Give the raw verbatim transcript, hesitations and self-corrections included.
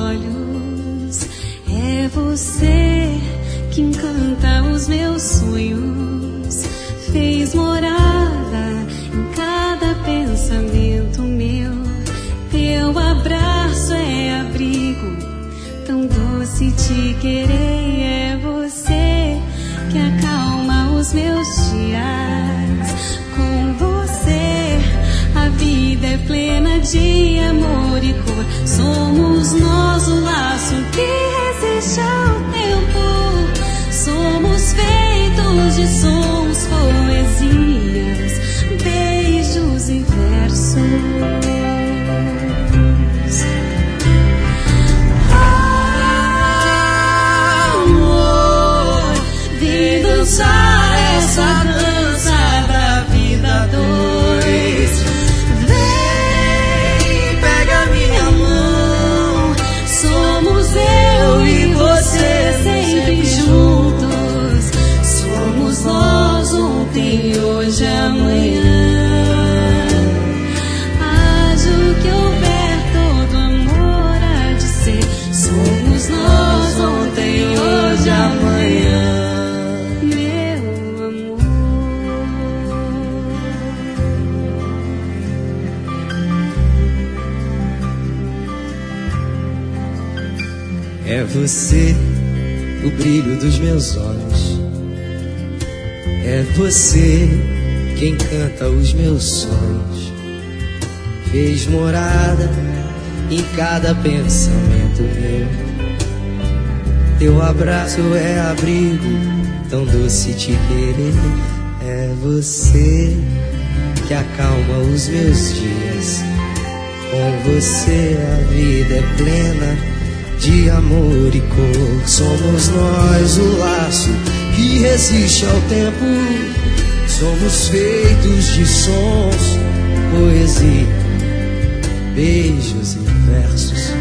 olhos. É você que encanta os meus sonhos, fez morada em cada pensamento meu. Teu abraço é abrigo, tão doce te querer. É você que acalma os meus dias. Com você a vida é plena de amor e cor. Somos nós o laço que resiste ao tempo. Somos feitos de sons, poesias, beijos e versos. Amor, vem dançar essa dança da vida dois. Vem, pega minha mão. Somos eu e você sempre juntos. Somos nós ontem, hoje, amanhã. Haja o que houver, todo amor há de ser. Somos nós ontem, hoje, amanhã. Meu amor. É você, o brilho dos meus olhos. É você quem canta os meus sonhos. Fez morada em cada pensamento meu. Teu abraço é abrigo, tão doce te querer. É você que acalma os meus dias. Com você a vida é plena de amor e cor. Somos nós o laço que resiste ao tempo. Somos feitos de sons, poesia, beijos e versos.